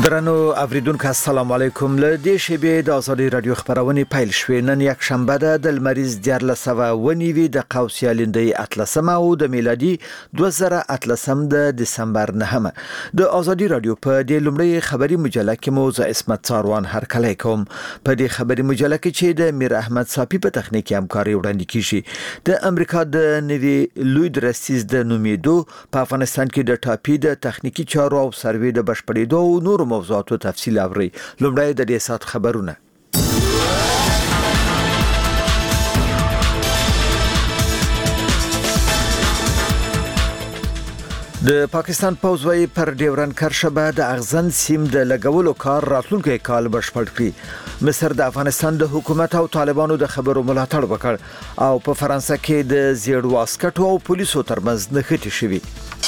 درنو اوریدونکو السلام علیکم. له دې شیبې د ازادي رادیو خبرونه پیل شوې. نن یک شنبه ده د لمریز 1409 د قوسي لندۍ اتلسمه او د میلادي 2018 د دسمبر 9 د ازادي رادیو په د لومړی خبري مجله کې مو ز اسمت څاروان هرکلی کوم. په دې خبري مجله کې چې د میر احمد صافي په تخنیکی همکاري وړاندې کیږي. د امریکا د نوي لوی درستیز د نومیدو په افغانستان کې د ټاپي د تخنیکی چارو او سروې د بشپړېدو او نور موضوعاتو تفصیل اوري. لومړی د دې سات خبرونه. د پاکستان پوځ وايي پر ډیورن کرښه به د اغزن سیم د لګولو کار راتلونکي کال بشپړ کړي. مصر د افغانستان د حکومت او طالبانو د خبرو ملاتړ وکړ او په فرانسه کې د زیړ واسکټو او پولیسو ترمنځ نښتې شوې.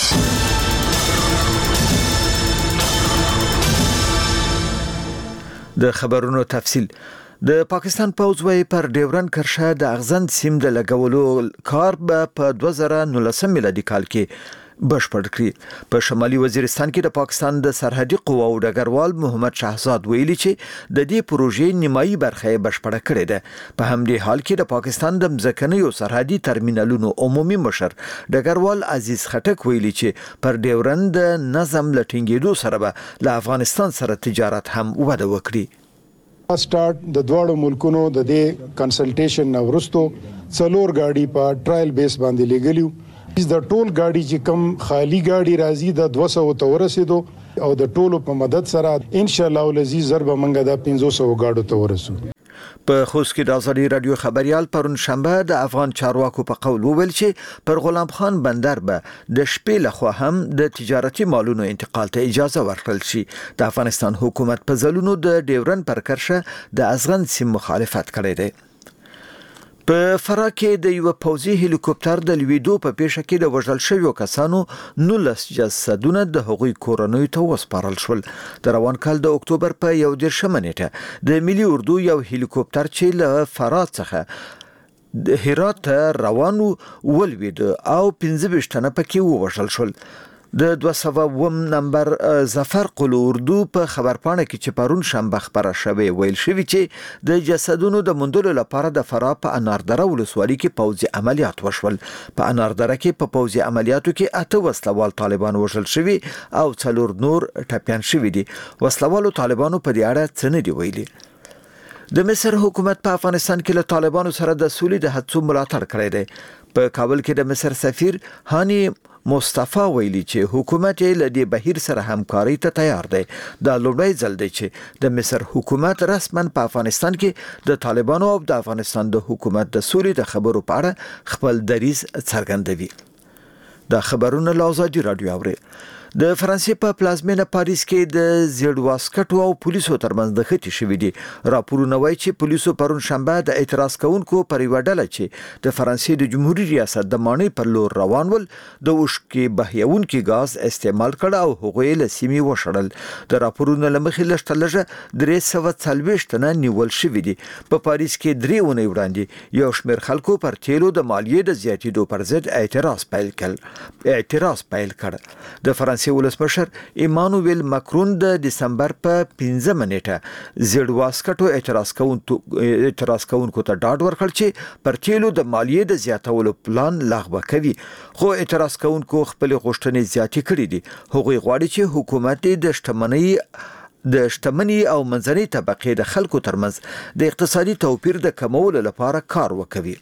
د خبرونو تفصیل. د پاکستان پوځ وايي پر ډیورن کرښه د اغزن سیم د لګولو کار به په 2019 میلادي کال کې بشپړ کړي. په شمالي وزیرستان کې د پاکستان د سرحدي قواو ډګروال محمد شهزاد ویلي چې د دې پروژې نیمایي برخه بشپړه کړې ده. په همدې حال کې د پاکستان د مځکنیو سرحدي ترمینالونو عمومي مشر ډګروال عزیز خټک ویلي چې پر ډیورن د نظم لټینګېدو سره به له افغانستان سره تجارت هم وده وکړي. سٹارټ د دوړو ملکونو د دې کنسلټیشن نو ورستو څلور گاډي په ټرایل بیس باندې لګلیو. د ټول گاډي چې کم خالی گاډي راځي د 200 ته ورسېدو او د ټولو په مدد سره ان شاء الله ولزي ضرب منګه د 500 گاډو ته ورسو. په خوست کې د ازادي رادیو خبريال پرون شنبه د افغان چارواکو په قول وویل چې پر غلام خان بندر به د شپې لخوا هم د تجارتي مالونو انتقال ته اجازه ورکړل شي. د افغانستان حکومت په ځلونو د ډیورن پر کرښه د ازغن سیم مخالفت کړی دی. په فراه کې د یو پوځي هلیکوپټر د لویدو په پیښه کې د وژل شویو کسانو 19 جسدونه د هغوی کورنۍ ته وسپارل شول. د روان کال د اکتوبر په 11 نیټه د ملي اردو یو هلیکوپټر چې له فراه څخه د هرات روان ولوید او 15 تنه پکې ووژل شول. د 200 نمبر ظفر قل اردو په خبرپاڼه کې چې پرون شنبه خبره شوې ویل شوی چې د جسدونو د موندلو لپاره د فراه په اناردره ولسوالۍ کې پوځي عملیات وشول. په اناردره کې په پوځي عملیاتو کې 8 وسلوال طالبان وژل شوي او 4 نور ټپيان شوي دي. وسلوالو طالبانو په دې اړه څه نه دی ویلي. د مصر حکومت په افغانستان کې له طالبانو سره د سولې د هڅو ملاتړ کړی دی. په کابل کې د مصر سفیر هاني مصطفی ویلي چې حکومت یې له دې بهیر سره همکاري ته تیار دی. دا لومړی ځل دی چې د مصر حکومت رسما په افغانستان کې د طالبانو او د افغانستان د حکومت د سولې د خبرو په اړه خپل دریځ څرګندوي. دا خبرونه له ازادي رادیو اوري. د فرانسې په پلازمینه پاریس کې د زیړ واسکټو او پولیسو ترمنځ د خټې شوې دي. راپورونه وایي چې پولیسو پرون شنبه د اعتراض کوونکو پر یو ډله چې د فرانسې د جمهوریت ریاست د ماڼۍ پر لور روان ول د اوښکې بهیونکي غاز استعمال کړ او هغوی له سیمې وشړل. د راپورونو له مخې لږ 340 تنه نیول شوي دي. په پاریس کې 3 اونۍ وړاندې یو شمېر خلکو پر تیلو د مالیې د زیاتېدو پر ضد اعتراض پیل کړ. د فرانسې ولسمشر ایمانوئل ماکرون د دسمبر په 15 نیټه زیړ واسکټو اعتراض کوونکو ته ډاډ ورکړ چې پر تیلو د مالیې د زیاتولو پلان لغوه کوي. خو اعتراض کوونکو خپل غوښتنې زیاتې کړې دي. هغوی غواړي چې حکومت د شتمنۍ او منځنۍ طبقې د خلکو ترمنځ د اقتصادي توپیر د کمولو لپاره کار وکوي.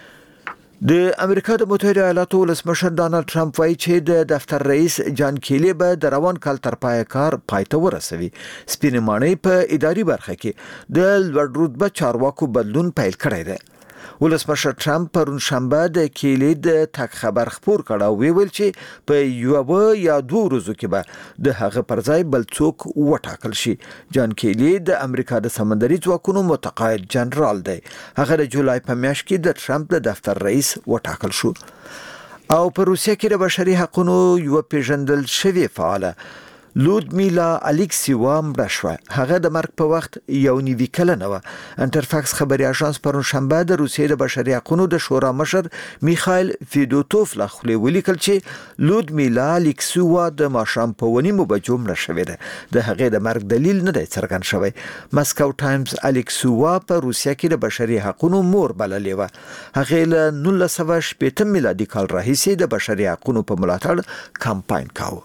د امریکا د متحده ایالاتو ولسمشر ډانلډ ټرمپ وايي چې د دفتر رئیس جان کیلی به د روان کال تر پای کار پایته ورسوي. سپینې ماڼۍ په اداري برخه کې د لوړ رتبه چارواکو بدلون پیل کړی دی. ولسمشر ټرمپ پرون شنبه د کیلی د تک خبر خبر کړه او ویل چې په یو یا 2 ورځو کې به د هغه پر ځای بل څوک وټاکل شي. جان کیلی د امریکا د سمندري ځواکونو متقاعد جنرال دی. هغه د جولای په میاشت کې د ټرمپ د دفتر رئیس وټاکل شو. او په روسیه کې د بشري حقوقو یو پیژندل شوی فعال لودمیلا الیکسیوا مړه شوه. هغه د مرګ په وخت 91 کلنه وه. انټرفاکس خبري اژانس پرون شنبه د روسیې د بشري حقوقو د شورا مشر میخائیل فیدوتوف له خولې ولیکل چې لودمیلا الیکسیوا د ماښام په 9 بجو مړه شوې ده. د هغې د مرګ دلیل نه دی څرګند شوی. مسکو ټایمز الیکسیوا په روسیه کې د بشري حقوقو مور بللې وه. هغې له 1980 میلادي کال راهیسې د بشري حقوقو په ملاتړ کمپاین کاوه.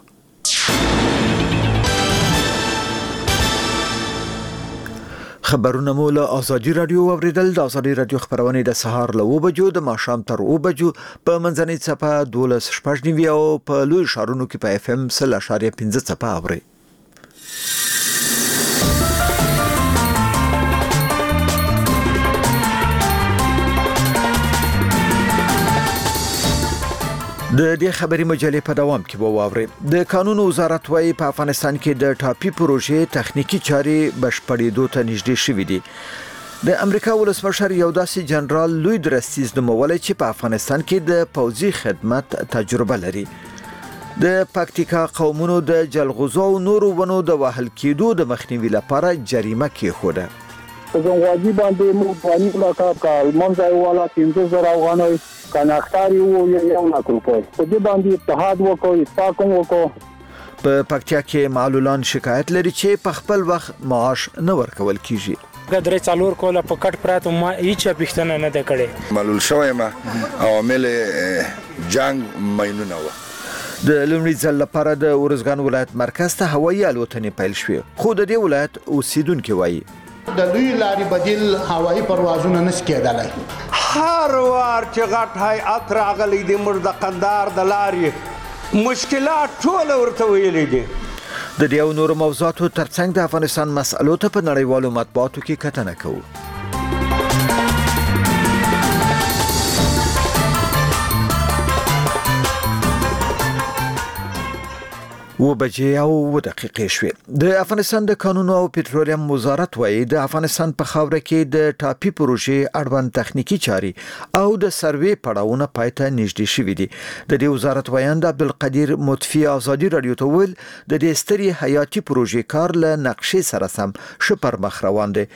خبرونه مو له آزادي رادیو اوریدل. د آزادي رادیو خبرونه د سهار له 9 بجو د ماښام تر 9 بجو په منځنۍ څپه 12.9 او په لوی ښارونو کې په اف ام 0.15 څپه اوري. د دې خبري مجلې په دوام کې واوري. د قانون وزارت وايي په افغانستان کې د ټاپي پروژې تخنیکی چارې بشپړېدو ته نږدې شوې دي. د امریکا ولسمشر یو داسې جنرال لوی درستیز نومولی چې په افغانستان کې د پوځي خدمت تجربه لري. د پکتیکا قومونو د جلغوزو او نورو ونو د وهل کېدو د مخنیوي لپاره جریمه کېښوده. په ځنغواجي باندې موږ پانی ملاقات کال منځای والا 15000 افغانۍ کناختاری وو 1 لک روپۍ په دې باندې اتحاد وکړ اتفاق وکړ. په پکتیا کې معلولان شکایت لري چې په خپل وخت معاش نه ورکول کیږي. درې څلور کوله په کټ پراته ما هیڅ پښتنه نه ده کړې. معلول شوی ما عوامل جنگ مینونه و. د لومړي ځل لپاره د ورزګان ولایت مرکز ته هوایي الوتنې پیل شوې. خو د دې ولایت اوسیدونکو وایي د لوی لارې بدیل هوایي پروازونه نس کېدلای. هر وار چې غټ هیئات راغلی دی موږ د قندهار د لارې مشکلات ټول ورته ویلي دي. د دې او نورو موضوعاتو ترڅنګ د افغانستان مسألو ته په نړیوالو مطبوعاتو کې کتنه کوو. و بجې او 2 دقیقې شوې. د افغانستان د قانون او پټرولیم وزارت وايي د افغانستان په خاوره کې د ټاپي پروژې اړوند تخنیکی چارې او د سروې پړاوونه پای ته نږدې شوي دي. د دې وزارت وایند عبدالقدیر مطفی آزادي رادیو ته ویل د دې ستري حیاتي پروژې کار له نقشې سره سم شپر مخ روان دی.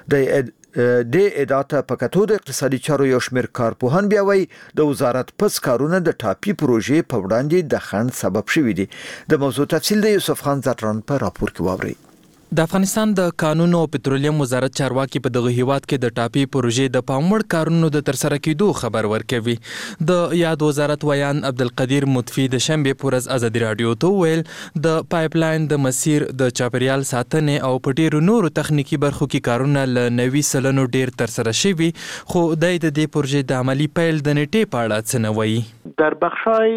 د اداره په کتو د اقتصادي چارو یو شمېر کارپوهان بیا وایي د وزارت پس کارونه د ټاپي پروژې په وړاندې د خنډ سبب شوي دي. د موضوع تفصیل د یوسف خان زټران په راپور کې واورئ. د افغانستان د قانون او پټرولیم وزارت چارواکي په دغه هیواد کې د ټاپي پروژې د پاموړ کارونو د ترسره کېدو خبر ورکوي. د یاد وزارت ویان عبدالقدیر مطفی د شنبه پورز آزادي رادیو ته ویل د پایپ لاین د مسیر د چاپیریال ساتنې او په ډیرو نورو تخنیکی برخو کې کارونه ل 90 سلنو ډیر ترسره شوي. خو د دې پروژې د عملی پیل د نیټې په اړه څه نه وایي. در بخشای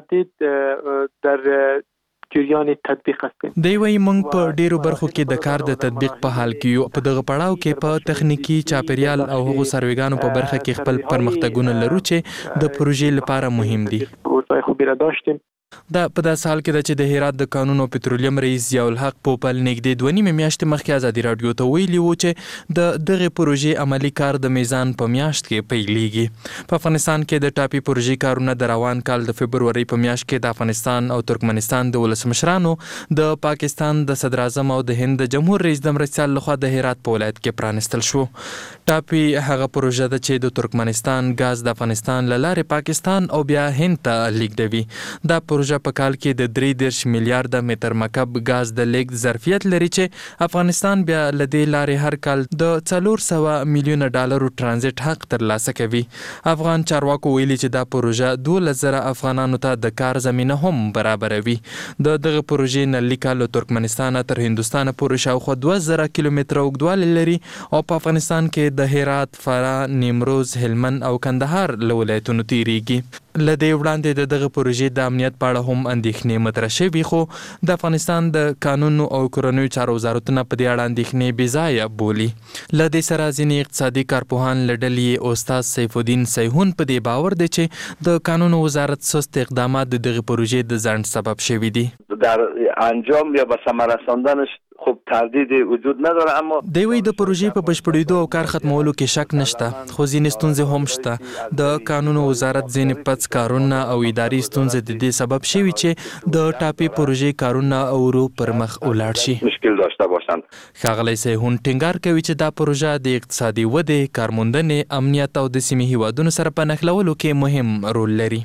متعدد در جریان تطبیق هستیم. دی وایي موږ په ډیرو برخو کې د کار د تطبیق په حال کې یو. په دغه پړاو کې په تخنیکی چاپیریال او هغو سرویګانو په برخه کې خپل پرمختګونه لرو چې د پروژې لپاره مهم دي. اوضاع خوبی را داشتیم. دا په داسې حال کې ده چې د هرات د قانون او پټرولیم رئیس ضیاء الحق پوپل نږدې 2.5 میاشتې مخکې آزادي رادیو ته ویلي و چې د دغه پروژې عملی کار د میزان په میاشت کې پیلېږي. په افغانستان کې د ټاپي پروژې کارونه د روان کال د فبروري په میاشت کې د افغانستان او ترکمنستان د ولسمشرانو د پاکستان د صدر اعظم او د هند د جمهور رئیس د مرستیال لخوا د هرات په ولایت کې پرانستل شو. ټاپي هغه پروژه ده چې د ترکمنستان غاز د افغانستان له لارې پاکستان او بیا هند ته لیږدوي. دا پروژه په کال کې د 3 میلیارډ متر مکعب غاز د لیږد ظرفیت لري چې افغانستان بیا له دې لارې هر کال د 400 میلیون ډالرو ترانزیت حق ترلاسه کوي. افغان چارواکو ویلي چې دا پروژه 12,000 افغانانو ته د کار زمینه هم برابروي. دغه پروژې نه لیکل ترکمنستان تر هندستان پورې شاوخوا 2000 کیلومتره اوږدوالی لري او په افغانستان کې د هرات، فراه، نیمروز، هلمند او کندهار له ولایتونو تیریږي. له دې وړاندې دغه پروژې د امنیت په اړه هم اندېښنې مطرح شوي. خو د افغانستان د قانون او کورنیو چارو وزارتونه په دې اړه اندېښنې بې ځایه بولي. له دې سره ځینې اقتصادي کارپوهان له ډلې استاد سیف الدین سیحون په دې باور دی چې د قانون وزارت سست اقدامات د دغه پروژې د ځنډ سبب شوي دي. در انجام یا به ثمر رساندنش خب تردید وجود نداره. اما دوی د پروژې په بشپړېدو او کار ختمولو کې شک نشته، خو ځینې ستونزې هم شته. د قانون وزارت ځینې پڅ کارونه او اداري ستونزې د دې سبب شوي چې د ټاپي پروژې کارونه ورو پر مخ ولاړ شي. مشکل داشته باشند. ښاغلی سیحون ټینګار کوي چې دا پروژه د اقتصادي ودې، کارموندنې، امنیت او د سیمې هیوادونو سره په نښلولو کې مهم رول لري.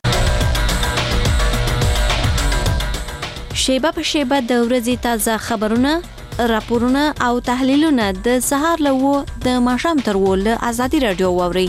شیبه په شیبه د ورځې تازه خبرونه، راپورونه او تحلیلونه د سهار له 9 د ماښام تر 10 له ازادي رادیو واورئ.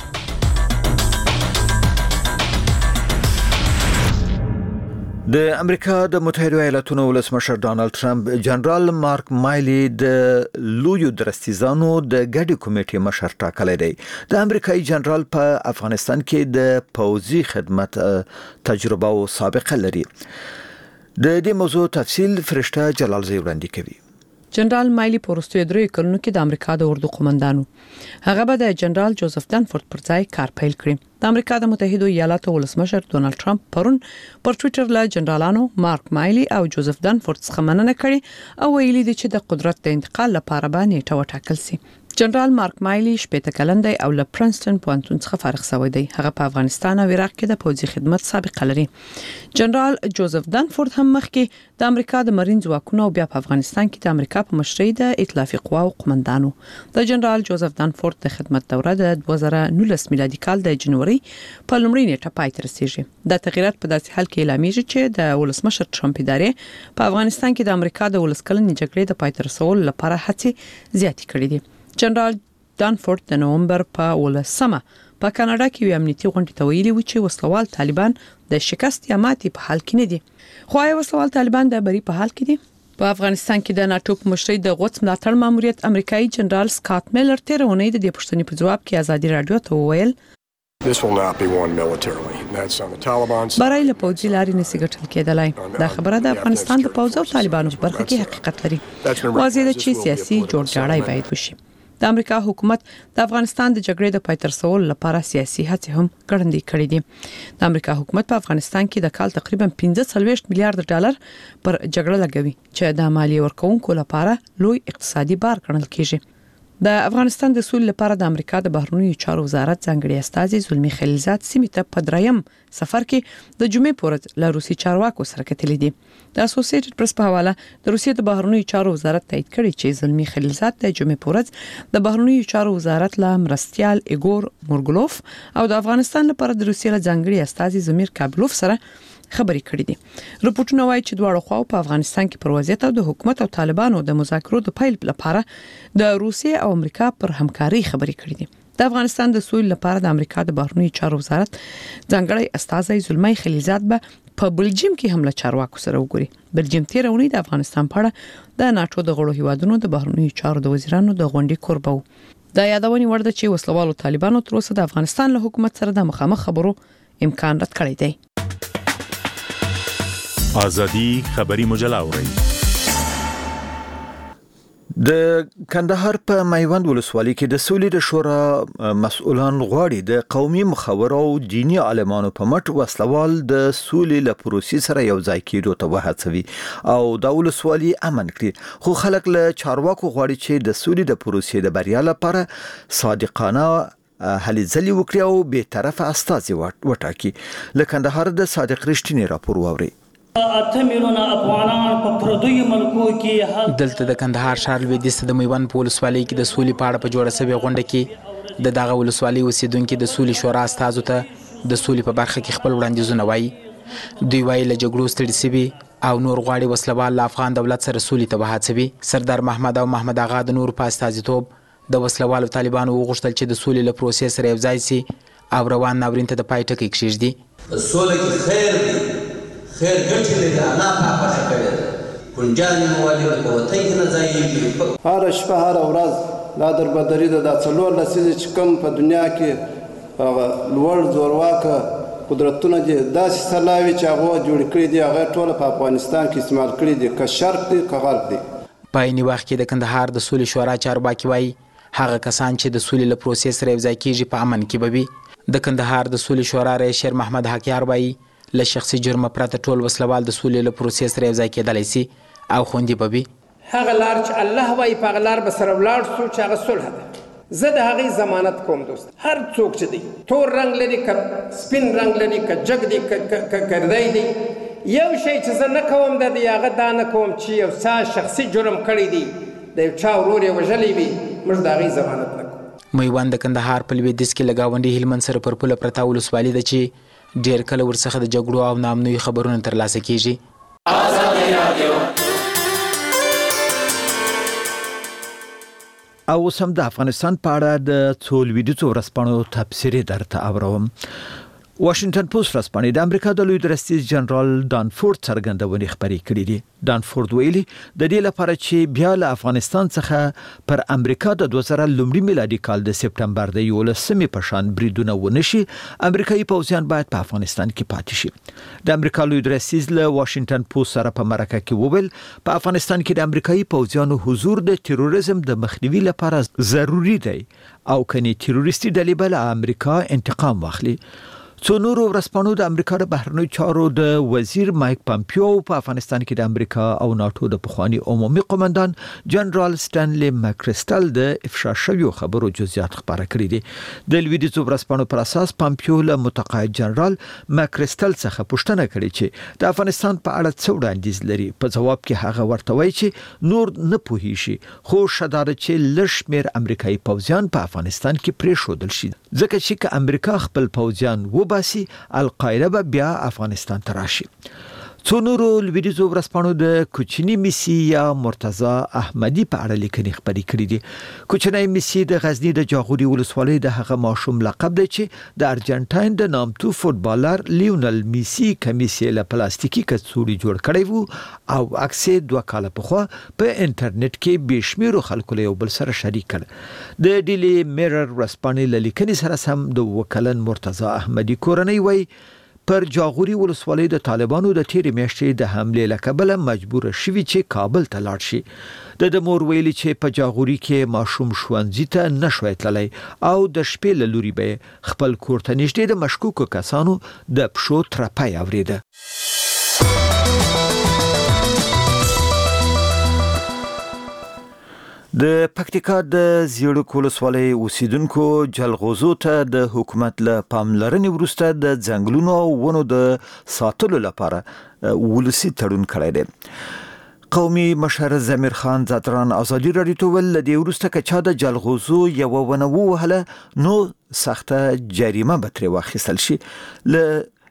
د امریکا د متحده ایالاتونو ولسمشر ډانلډ ټرمپ جنرال مارک مایلی د لویو درستیزانو د ګډي کمیټې مشر ټاکلی دی. د امریکایي جنرال په افغانستان کې د پوځي خدمت تجربه او سابقه لري. د دې موضوع تفصیل فرشته جلالزی وړاندې کوي. جنرال مایلی په وروستیو 3 کلونو کې د امریکا د اردو قومندانو هغه به د جنرال جوزف دانفورد پر ځای کار پیل کړی. د امریکا د متحده ایالاتو ولسمشر ډونالد ټرمپ پرون پر ټوئیټر له جنرالانو مارک مایلی او جوزف دانفورد څخه مننه کړې او ویلي دي چې د قدرت د انتقال لپاره به نیټه وټاکل شي. جنرال مارک مایلی 80 کلن دی او له پرنسټن پوهنتون څخه فارغ شوی دی. هغه په افغانستان او عراق کې د پوځي خدمت سابقه لري. جنرال جوزف دانفورد هم مخکې د امریکا د مرین ځواکونو او بیا په افغانستان کې د امریکا په مشرۍ د ائتلافي قواو قومندانو. د جنرال جوزف دانفورد د خدمت دوره د 2019 میلادي کال د جنوري په لومړۍ نیټه پای ته رسیږي. د تغیرات په داسې حال کې اعلانېږي چې د ولسمشر ټرمپ ادارې په افغانستان کې د امریکا د ولسکلنې جګړې د پای ته رسولو لپاره هڅې زیاتې کړې دي. جنرال دانفورد د نومبر په 18 په کاناډا کې یو امنیتي غونډه ته ویلي و چې وسلوال طالبان د شکست یا ماتې په حال کې نه دي. خو آیا وسلوال طالبان د بری په حال کې دي؟ په افغانستان کې د ناتو په مشرۍ د غوڅ ملاتړ ماموریت امریکایي جنرال سکاټ میلر تیر اونۍ د دې پوښتنې په جواب کې ازادي رادیو ته وویل برای له پوځي لارې نشي ګټل کېدلای. دا خبره د افغانستان د پوځ او طالبانو په برخه کې حقیقت لري. واضح ده چې سیاسي جوړجاړی باید وشي. د امریکا حکومت د افغانستان د جګړې د پای ته رسولو لپاره سیاسي هڅې هم ګړندې کړې دي. د امریکا حکومت په افغانستان کې د کال تقریبا 45 میلیارډ ډالر پر جګړه لګوي چې د مالیې ورکوونکو لپاره لوی اقتصادي بار ګڼل کیږي. د افغانستان د سولې لپاره د امریکا د بهرنیو چارو وزارت ځانګړي استازي زلمی خلیلزاد سیمې ته په دریم سفر کې د جمعې په ورځ له روسي چارواکو سره کتلې دي. د اسوسییټډ پریس په حواله د روسیې د بهرنیو چارو وزارت تایید کړی چې زلمی خلیلزاد د جمعې په ورځ د بهرنیو چارو وزارت له مرستیال ایګور مورګلوف او د افغانستان لپاره د روسیې له ځانګړي استازي زمیر کابلوف سره خبرې کړې دي. رپورټونه وايي چې دواړو خواو په افغانستان کې پر وضعیت او د حکومت او طالبانو د مذاکرو د پیل لپاره د روسیې او امریکا پر همکاري خبرې کړې دي. د افغانستان د سولې لپاره د امریکا د بهرنیو چارو وزارت ځانګړی استازي زلمی خلیلزاد به په بلجیم کې هم له چارواکو سره وګوري. بلجیم تیر اونۍ د افغانستان په اړه د ناتو د غړو هیوادونو د بهرنیو چارو د وزیرانو د غونډې کوربه و. دا یادونه ورده چې وسلوالو طالبانو تر اوسه د افغانستان له حکومت سره د مخامخ خبرو امکان رد کړی دی. آزادی خبری مجله اورئ. د کندهار په میوند ولسوالۍ کې د سولې د شورا مسؤلان غواړي د قومي مخورو او دینی عالمانو په مټ وسلوال د سولې له پروسې سره یو ځای کېدو ته وهڅوي او د ولسوالۍ امن کړي. خو خلک له چارواکو غواړي چې د سولې د پروسې د بریا لپاره صادقانه هلې ځلې وکړي او به طرفه استازي وټاکي. له کندهار د صادق رښتینی راپور واوري. دلته د کندهار ښار لویدیځ د میوند په ولسوالۍ کې د سولې په اړه په جوړه شوې غونډه کې د دغه ولسوالۍ اوسیدونکو د سولې شورا استازو ته د سولې په برخه کې خپل وړاندیزونه وایي. دوی وایي له جګړو ستړي شوي او نور غواړي وسلوال له افغان دولت سره سولې ته وهڅوي. سردار محمد او محمد اغا د نور په استازیتوب د وسلوالو طالبانو وغوښتل چې د سولې له پروسې سره یو ځای شي او روان ناورین ته د پای ټکی کېږدي. سوله کې خیر دی، خیر ګټې لري، الله پاک خوښه کړې ده. ګنجان موالي په وطن کې نه ځایېږي. هره شپه هره ورځ دا دربدري ده. دا څلور لسیزې چې کوم په دنیا کې هغه لوړ زورواکه قدرتونه دي داسې سلاوي چې هغه جوړ کړي دي، هغه ټول په افغانستان کې استعمال کړي دي، که شرق دي که غرب دي. په عیني وخت کې د کندهار د سولې شورا چارواکي وایي هغه کسان چې د سولې له پروسې سره یو ځای کېږي په امن کې به وي. د کندهار د سولې شورا رئیس شیر محمد حقیار وایي له شخصي جرمه پرته ټول وسلوال د سولې له پروسې سره یو ځای کېدلی شي او خوندي به وي. هغه لار چې الله وایي په هغه لار به سره ولاړ شو چې هغه صلح ده. زه د هغې ضمانت کوم دوست، هر څوک چې دی تور رنګ لري که سپین رنګ لري که جګ دی که کردی دی، یو شی چې زه نه کوم د هغه دا نه کوم چې یو څه شخصي جرم کړی دی، د یو چا ورور یې وژلی وي، موږ د هغې ضمانت نه کوو. میوند د کندهار په لویدیځ کې له ګاونډي هلمند سره پر پوله پرته ولسوالي ده چې ډېر کله ورڅخه د جګړو او ناامنیو خبرونه ترلاسه کیږي. او سم د افغانستان په اړه د څو لویدیځو ورځپاڼو تبصرې درته اورم. واشنگټن پوسټ ورځپاڼې د امریکا د لوی درستیز جنرال دانفورد څرګندونې خبرې کړې دي. دانفورد ویلي د دې لپاره چې بیا له افغانستان څخه پر امریکا د 2000 میلادي کال د سپټمبر د 11 په شان بریدونه ونشي، امریکایي پوځیان باید په افغانستان کې پاتې شي. د امریکا لوی درستیز له واشنگټن پوسټ سره په مرکه کې وویل په افغانستان کې د امریکایي پوځیانو حضور د تروریزم د مخنیوي لپاره ضروری دی او کني تروریستي ډلې بل امریکا انتقام واخلي. څو نورو ورځپاڼو د امریکا د بهرنیو چارو د وزیر مایک پامپیو په افغانستان کې د امریکا او ناتو د پخوانی عمومي قومندان جنرال سټانلي ماکریسټل د افشا شویو خبرو جزئیات خبره کړې دي. د لویدیځو ورځپاڼو پر اساس پامپیو له متقاعد جنرال ماکریسټل څخه پوښتنه کړې چې د افغانستان په اړه څه وړاندیز لري. په جواب کې هغه ورته وایي چې نور نه پوهیږي، خو شدار چې لشمیر امریکایي پوځیان په افغانستان کې پریښودل شي، ځکه چې امریکا خپل پوځیان باسی القاعده به بیا افغانستان ته راشي. څو نورو لویدیځو ورځپاڼو د کوچنی میسی یا مرتضی احمدی په اړه لیکنې خبرې کړې دي. کوچنی میسی د غزنی د جاغوري ولسوالۍ د هغه ماشوم لقب دی چې د ارجنټاین د نامتو فوتبالر لیونل میسی کمیسي له پلاستیکي کڅوړي جوړ کړی وو او عکس 2 کال پخوا په انټرنیټ کې بشمیرو خلکو له یو بل سره شریک کړ. د ډیلی میرر ورځپاڼې له لیکنې سره سم د وکلن مرتضی احمدی کورنۍ وای پر جاغوري ولسوالۍ د طالبانو د تیرې میاشتې د حمله لکبله مجبور شوی چې کابل ته لاړ شي. د مور ویلي چې په جاغوري کې ماشوم ښوونځي ته نشوي تللی او د شپې له لوري به خپل کور ته نږدې د مشکوکو کسانو د پښو ترپای اوریده. د پکتیکا د زیړک ولسوالۍ اوسیدونکو جلغوزو ته د حکومت له پاملرنې وروسته د ځنګلونو او ونو د ساتلو لپاره ولسی تړون کړی دی. قومي مشر زمیر خان زادران ازادي رادیو ته ویل د وروسته کچا د جلغوزو یو ونه وهله نو سخته جریمه به ترې واخیستل شي. ل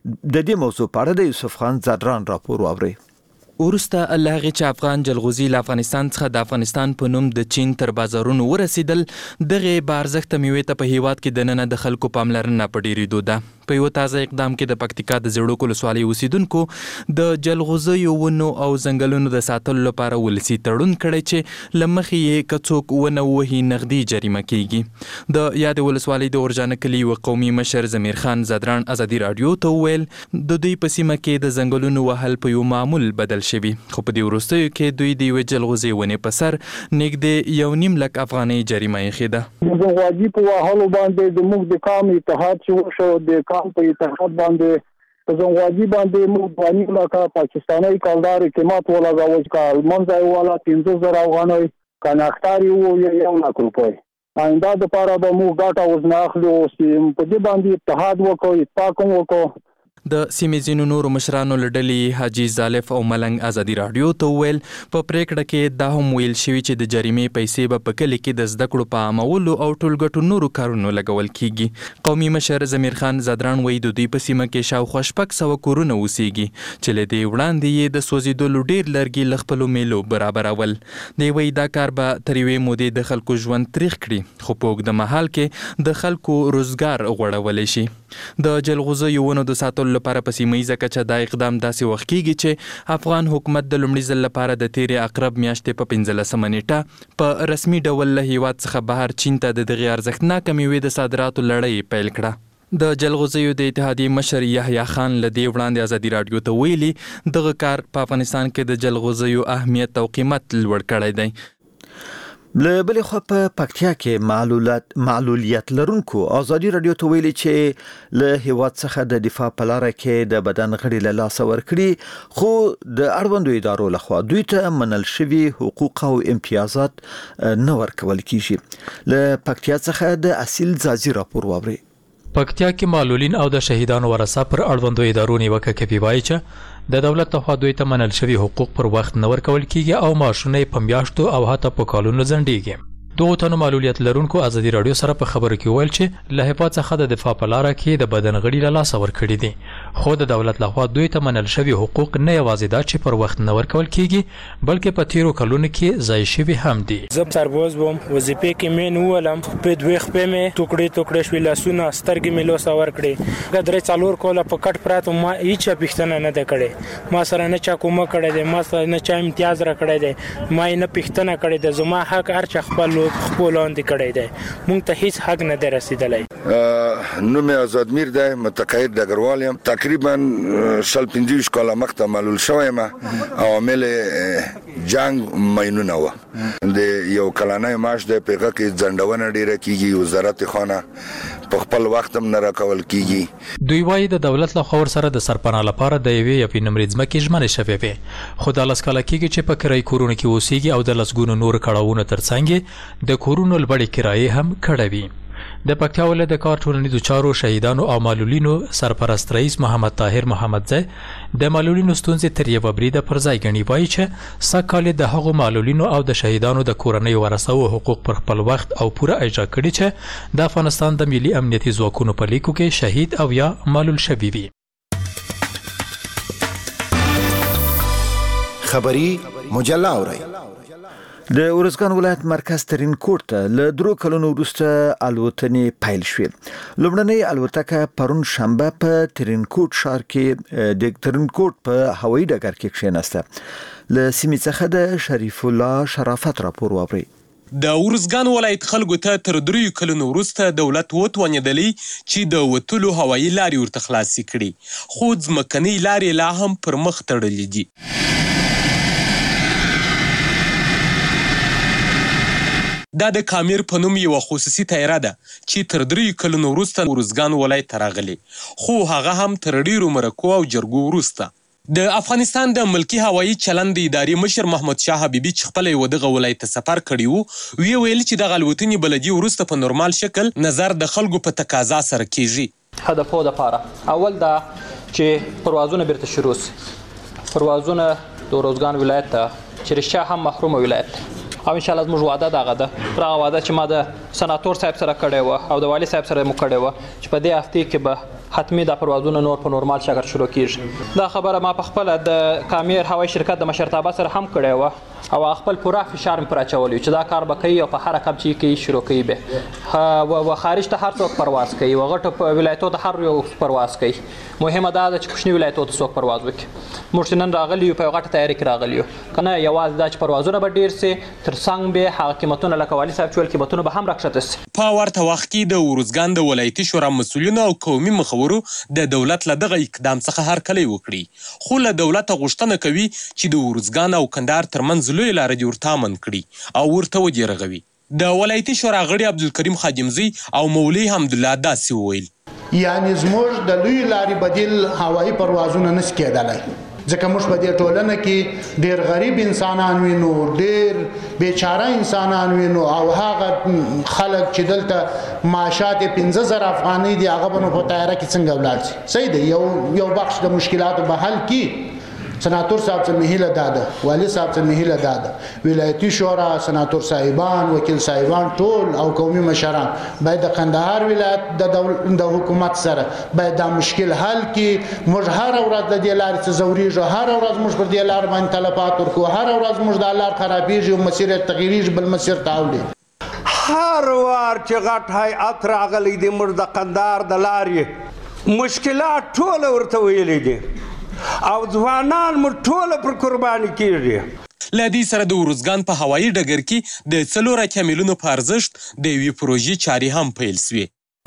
د دې موضوع په اړه د یوسف خان زادران راپور واوري. ورسته الله غي چې افغان جلغوزي له افغانستان څخه د افغانستان په نوم د چین تر بازارونو ورسیدل، دغه بارزخت میوې ته په هیواد کې دننه د خلکو پاملرنه پډېریدو ده. په یو تازه اقدام کې د پکتیکا د زړوکو ولسوالۍ اوسیدونکو د جلغوزیو ونو او ځنګلونو د ساتلو لپاره ولسی تړون کړی چې لمخې یې کڅوک ونه وهي نغدي جریمه کیږي. د یاد ولسوالۍ د اورجانه کلی و قومي مشر زمیر خان زادران ازادي رادیو ته ویل د دوی په سیمه کې د ځنګلونو وهل په یو معمول بدل شوی، خو په دې وروستیو کې دوی د یوې جلغوزي ونې په سر نږدې 1.5 لک افغانۍ جریمه یې ده. د غواجي په وهلو باندې زموږ د قام اتحاد چې وشو د قام په اتحاد باندې په زنغواجي باندې موږ باندې لکه پاکستاني کلدار اعتماد ولګاوه چې منځای والا 15000 افغانۍ کناختاري وو 1 لک روپۍ. آینده د پاره به موږ ګټه وزناخلو چې په دې باندې اتحاد وکړو، اتفاق وکړو. د سیمې ځینو نورو مشرانو له ډلې حاجي زالف او ملنګ ازادي رادیو ته ویل په پریکړه کې دا هم ویل شوی چې د جریمې پیسې به په کلی کې د زده کړو په عامولو او ټولګټو نورو کارونو لګول کیږي. قومي مشر زمیر خان زادران وایي د دوی په سیمه کې شاوخوا 600 کورونه اوسېږي چې له دې وړاندې یې د سوځېدلو ډېر لرګي له خپلو میلو برابرول. دی وایي دا کار به تر یوې مودې د خلکو ژوند تریخ کړي، خو په اوږده مهال کې د خلکو روزګار غوړولی شي. د جلغوزیو ونو د ساتلو لپاره په سیمه ییزه کچه دا اقدام داسې وخت کیږي چې افغان حکومت د لومړي ځل لپاره د تیرې عقرب میاشتې په 15 نیټه په رسمي ډول له هیواد څخه بهر چین ته د دغې ارزښتناکه میوې د صادراتو لړۍ پیل کړه. د جلغوزیو د اتحادیې مشر یحیی خان له دې وړاندې ازادي رادیو ته ویلي دغه کار په افغانستان کې د جلغوزیو اهمیت او قیمت لوړ کړی دی. له بل خو په پکتیا کې معلولیت لرونکو ازادي رادیو ته ویلي چې له هیواد څخه د دفاع په لار کې د بدن غړي له لاس ورکړي خو د اړوندو ادارو لخوا دوی ته منل شوی حقوق او امتیازات نه ورکول کیږي. له پکتیا څخه د اصیل زازي راپور واوري. پکتیا کې معلولین او د شهیدانو ورثه پر اړوندو ادارو نیوکه کوي وایي چې د دولت لخوا دوی ته منل شوی حقوق پر وخت نه ورکول کیږي او معاشونه په میاشتو او حتی په کالونو ځنډیږي. دوه تنو معلولیت لرونکو ازادي رادیو سره په خبرو کې ویل چې له هیپا څخه د دفاع په لار کې د بدن غړي له لاس ورکړي دي خو د دولت لخوا دوی ته منل شوی حقوق نه یوازې دا چې پر وخت نه ورکول کیږي بلکې په تیرو کلونو کې ضایع شوی هم دي. زه سرباز وم وظیفه کې مې نولم په دوه خپې مې ټوکړې شوې لاسونه سترګې مې لوسه ورکړې غدرې څلور کوله په کټ پراته ما هیڅ پښتنه نه ده کړې ما سره نه چا کومه کړې ده ما سره نه چا امتیاز را کړې ده ما نه پښتنه کړې ده زما حق هر چا خپل لاندې کړی دی مونږ ته هیڅ حق نه دی رسیدلی. نو مې آزاد میر دی متقاعد ډګروال یم تقریبا 25 کاله مخته معلول شوم او عامل جنگ مینونه و د یو کلانه معاش د پیغه کې ځندونه ډیره کیږي وزارت خانه په خپل وخت هم نه راکول کیږي. دوی وايي د دولت له خوا سره د سرپناه لپاره د یوې یا نمرې ځمکې ژمنې شوې وي خو د لاس کاله کېږي چې په کرایي کورونو کې اوسېږي او د لسګونو نور کړاوونه ترڅنګ د کورونو لوړې کرایې هم کړوي. د پکتیا ولایت د کار ټولنیزو چارو شهیدانو او معلولینو سرپرست رئیس محمد طاهر محمدزی د معلولینو ستونزې تر یوه بریده پر ځای ګڼي وایي چې سږکال د هغو معلولینو او د شهیدانو د کورنیو ورثو حقوق پر خپل وخت او پوره اجرا کړي چې د افغانستان د ملي امنیتي ځواکونو په لیکو کې شهید او یا معلول شوي وي. خبری مجله اورئ. د ارزګان ولایت مرکز ترین کوټ ته له 3 کلونو وروسته الوتنې پیل شوې. لومړنۍ الوتکه پرون شنبه په ترین کوټ ښار کې د ترین کوټ په هوایي ډګر کې کښېناسته. له سیمې څخه د شریف الله شرافت راپور واورئ. د ارزګان ولایت خلکو ته تر 3 کلونو وروسته دولت وتوانېدلی چې د وتلو هوایي لارې ورته خلاصې کړي خو ځمکنۍ لارې لا هم پر مخ تړلې دي. دا د کامیر په نوم یوه خصوصي طیاره ده چې تر 3 کلونو وروسته ارزګان ولایت ته راغلې خو هغه هم تر ډیرو مرکو او جرګو وروسته. د افغانستان د ملکي هوایي چلند د ادارې مشر محمد شاه حبیبي چې خپله یې دغه ولایت ته سفر کړی و ویل چې دغه الوتنې بلدي وروسته په نورمال شکل نظر د خلکو په تقاضا سره کیږي. هدفو دپاره اول دا چې پروازونه بیرته شروع سي پروازونه د ارزګان ولایت ته چې رښتیا هم محرومه ولایت دی او ان شاء الله زموږ وعده دغه ده هغه وعده چې ما د سناتور صاحب سره کړې وه او د والي صاحب سره مو کړې وه چې په دې هفتې کې به حتمی دا پروازونه نور په نورمال شکل شروع کیږي. دا خبره ما په خپل د کامیر هوایي شرکت د مشرتابه سره هم کړې وه او خپل پوره فشار پر اچولی چې دا کار به کوي او په هر رقم چې کوي شروع کوي به و خارج ته هر څوک پرواز کوي و غټو ولایتو ته هر یو پرواز کوي. مهمه دا ده چې کوچني ولایتو ته څوک پرواز وکړي. موږ نن راغلی یو په غټه تیاری کې راغلی یو کنه یوازې دا چې پروازونه به ډیر سي ترڅنګ به هغه قیمتونه لکه والي صاحب چول قیمتونه به هم راکښته سي. په ورته وخت کې د ارزګان د ولایتي شورا مسؤلینو او قومي مخورو د دولت له دغه اقدام څخه هرکلی وکړي خو له دولته غوښتنه کوي چې د ارزګان او کندهار ترمنځ لویه لاره دې ورته امن کړي او ورته ودې رغوي. د ولایتي شورا غړي عبدالکریم خادمزی او مولوي حمدالله داسې وویل یعنی زموږ د لوی لارې بدیل هوایي پروازونه نشي کېدلی ځکه موږ په دې ټولنه کې ډېر غریب انسانان وینو ډېر بیچاره انسانان وینو او هغه خلک چې دلته معاشات 15,000 افغانۍ دي هغه به نو په طیاره کې څنګه ولاړ شي. صحیح دی یو بخش د مشکلاتو به حل کړي. سناتور صاحب څخه مهیله داده والي صاحب څخه مهیله داده ولایتي شورا سناتور صاحبان وکیل صاحبان ټول او قومي مشران باید د قندهار ولایت د حکومت سره باید دا مشکل حل کړي. موږ هر ورځ د دې لارې څخه ځورېږو هر ورځ موږ پر دې لار باندې تلفات ورکوو هر ورځ موږ دا لار خرابېږي او مسیر یې تغیرېږي بل مسیر ته اوړي. هر وار چې غټ هیات راغلی دی موږ د قندهار د لارې مشکلات ټوله ورته ویلي دي او ځوانان مو ټوله پر قرباني کېږي. له دې سره د ارزګان په هوایي ډګر کې د 4 میلیونو په ارزښت د یوې پروژې چارې هم پیل سوې.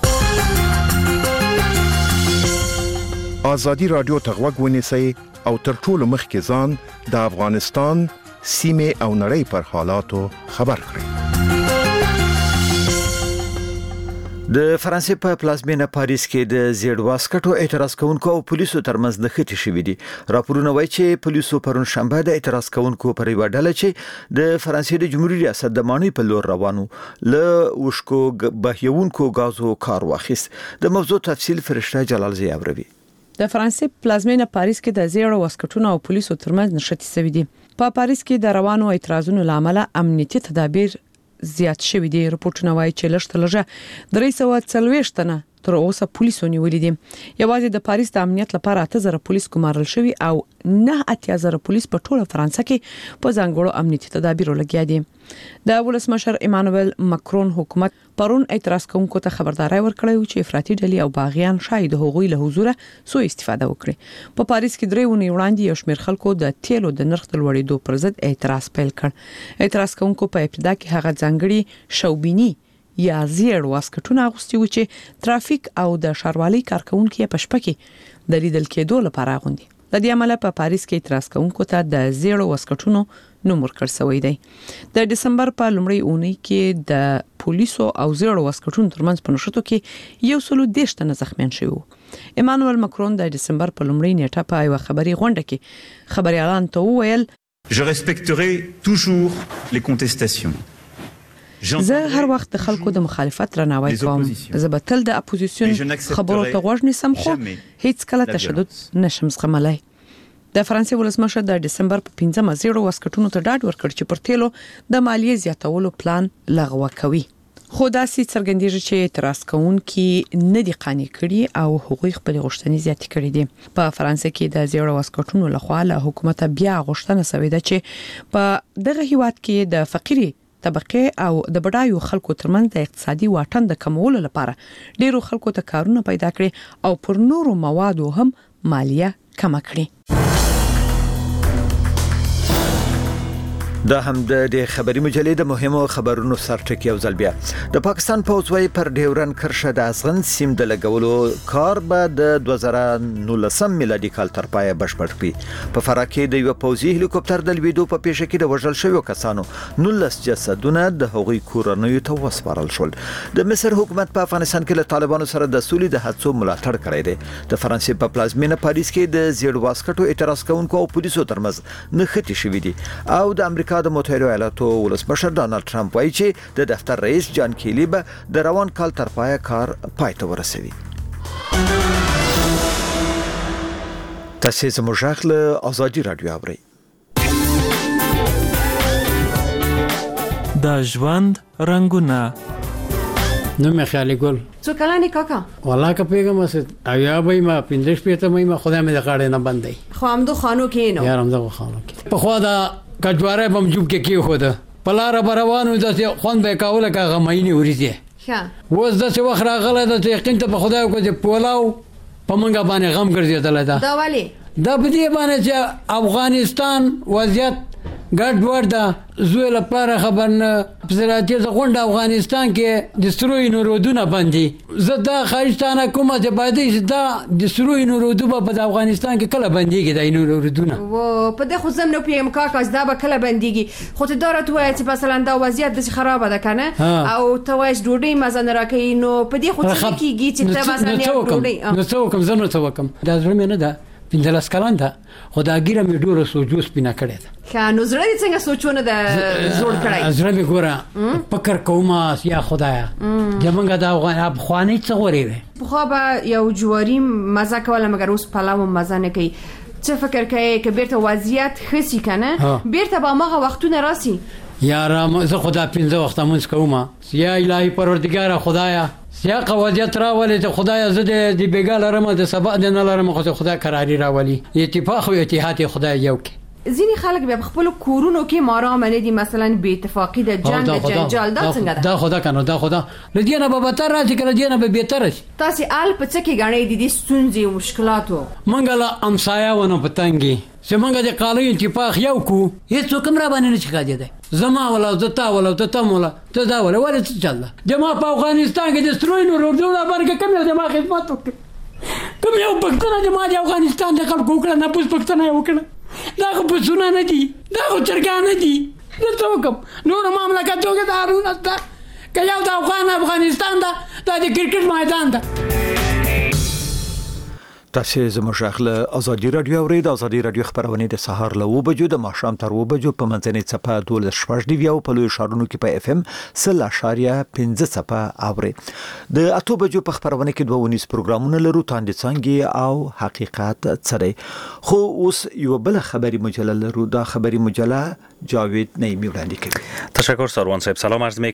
ازادي رادیو ته غوږ ونیسئ او تر ټولو مخکې ځان د افغانستان سیمې او نړۍ پر حالاتو خبر کړئ. د فرانسې په پلازمینه پاریس کې د زیړ واسکټو اعتراض کوونکو او پولیسو ترمنځ نښتې شوې دي. راپورونه وایي چې پولیسو پرون شنبه د اعتراض کوونکو پر یوه ډله چې د فرانسې د جمهوریت ریاست د ماڼۍ په لور روانو له وشکو بهیونکو غازو کار واخیست. د موضوع تفصیل فرشته جلالزی اوروي. د فرانسې پلازمینه پاریس کې د زیړ واسکټونو او پولیسو ترمنځ نښتې شوې دي. په پاریس کې د روانو اعتراضونو لامل امنیتي تدابیر زیات شوی دی. رپورټونه وایي چې لږ 340 تنه تر اوسه پولیسو نیولې دي. یوازې د پاریس د امنیت لپاره 8000 پولیس ګمارل شوی او 9000 پولیس په ټوله فرانسه کې په ځانګړو امنیتي تدابیرو لګیا دي. د ولسمشر ایمانوئل ماکرون حکومت پرون اعتراض کوونکو ته خبرداري ورکړې چې افراطي ډلې او باغیان شاید هغوی له حضور سوء استفاده وکړي. په پاریس کې درې ونې وړاندې یو شمېر خلکو د تیلو د نرخ د لوړېدو پر ضد اعتراض پیل کړ. اعتراض کوونکو په ابتدا کې هغه ځانګړي شوبینی یا زیړ واسکټونه اغوستي و چې ترافیک او د ښاروالۍ کارکونکو په شپه کې د لیدل کېدو لپاره غوندي. د دې عمله په پاریس کې اعتراض کوونکو ته د زیړ واسکټونو نوم ورکړل شوی دی. د دسمبر په لومړۍ اونۍ کې د پولیسو او زیړ واسکټونو ترمنځ په نښتو کې 110 تنه زخمیان شوي. ایمانوئل ماکرون د دسمبر په لومړۍ نیټه په یو خبري غونډه کې خبريالان ته وویل: Je respecterai toujours les contestations. زه هر وخت د خلکو د مخالفت درناوی کوم. زه به تل د اپوزیسیون خبرو ته غوږ نیسم خو هیڅ کله تشدد نشم زغملای. د فرانسې ولسمشر د دسمبر په 15 زیړو واسکټونو ته ډاډ ورکړ چې پر تیلو د مالیې زیاتولو پلان لغوه کوي. خو داسې څرګندېږي چې اعتراض کوونکي نه دي قانع کړي او هغوی خپل غوښتنې زیاتې کړې دي. په فرانسې کې د زیړو واسکټونو لخوا له حکومت بیا غوښتنه شوې ده چې په دغه هیواد کې د فقيري طبقه او د بډایو خلکو ترمنځ د اقتصادي واټن د کمولو لپاره ډیرو خلکو ته کارونه پیدا کړي او پر نورو موادو هم مالیه کم کړي. دا هم د خبري مجلې د مهمو خبرونو سرټکی او ځل بیا. د پاکستان پوځ وايي پر ډیورن کرښه د افغان سیم د لګولو کار به د 2019 میلادي کال تر پایه بشپړ کړي. په فراه کې د یو پوځي هلیکوپټر د لویدو په پیښه کې د وژل شویو کسانو 19 جسدونه د هغوی کورنیو ته وسپارل شول. د مصر حکومت په افغانستان کې له طالبانو سره د سولې د هڅو ملاتړ کړی دی. د فرانسې په پلازمینه پاریس کې د زیړ واسکټو اعتراض کوونکو او پولیسو ترمنځ نښتې شوې دي او د امریکا د متحده ایالاتو ولسمشر ډانلډ ټرمپ وایي چې د دفتر رئیس جان کیلی به د روان کال تر پایه کار پای ته ورسوي. تاسو زموږ غږ له آزادي رادیو اورئ. د ژوند رنگونه نو مې خیالي ګل څو کلانی کاکا والله که پیغام است اویا به ما 15 پېته مې خدای مې د کاړې نه بندي خو هم دو خانو کې نو یار هم دو خانو کې په خوا دا کجواره بم جوب کې خو ده پلار روانو د خوان به کاوله کا غمینی وريته ښه وز د څه وخت راغله د یقین ته په خدای کو چې پولاو په منګه باندې غم ګرځیدل دا والی دا په دې باندې چې افغانستان وضعیت ګډ وډ ده زوی لپاره خبر نه پسراتی غونډه افغانستان کې د ستروي نورودونه باندې زدا خارجستانه کومه چې باندې دا د ستروي نورودونه په افغانستان کې کله باندېږي د نورودونه و په دغه زم نو پیم کاکاس دا به کله باندېږي خو ته دارت وای چې مثلا دا وضعیت د خراب ده کنه او توایش ډوډۍ مزن راکې نو په دې خو څه کیږي چې ته مثلا ډوډۍ نو څه کوم زنه څه کوم دا زړه نه ده پندلس کلان ده خدا ګیره مې ډوره سوچوس پینه کړې ده ښه نو زړه دې څنګه سوچونه ده زوړ کړای زړه مې ګوره فکر کوم یا خدایا زمونږ د افغاني څه غوري ده خو به یو جواری مزه کوله مګر اوس پلاو مزه نه کوي څه فکر کوي چې بیرته وضعیت خسي کنه بیرته به ماغه وختونه راسي یاره زه خدا 15 وخت مونږ کوم یا الهي پروردگار خدایا یا قواعد راولي ته خدای زه د بیګاله رمه د سبا د نه لرم خو خدای قراری راولي اتفاق او اتحاد خدای یو کې ځینی خلک به خپل کورونو کې مارام نه دي مثلا بې اتفاقی د جنگ د جنجال دا څنګه دا خدا کنه دا خدا لدينا به بتر راځي کله دینه به بهتر شي تاسو آل په څه کې غاڼې دي د ستونزې او مشکلاتو منګله امسایا ونه پتنګي زمونږ د قانون اتفاق یو کو هیڅ کوم را باندې نه چکا دي زما ولا زتا ولا ته مولا ته دا ولا څه چل جما په افغانستان کې د ستروي نور ورډونه باندې کوم د ما خدمت وکړه کوم یو پښتون د ما د افغانستان د خلکو کړه نه پوس پښتون یو کړه دا خو پښتون نه دي دا خو چرګان دي څه وکم نور مملکتونو کې دارونه شته که یو د افغانستان ده دا د کرکټ میدان ده. تاسو زموږ غږ ازادي رادیو اورید. ازادي رادیو خبرونه د سهار له 9 بجو د ماښام تر 9 بجو په منځنۍ څپه 12 دی او په لوی ښارونو کې په اف ام 0.5 څپه اوري. د 8 بجو په خبرونه کې 2 پروګرامونه لرو تاندې څنګه او حقیقت سره. خو اوس یو بل خبري مجله لرو. دا خبري مجله جاوید نعیمی وړاندې کوي. تشکر سروان صاحب. سلام عرض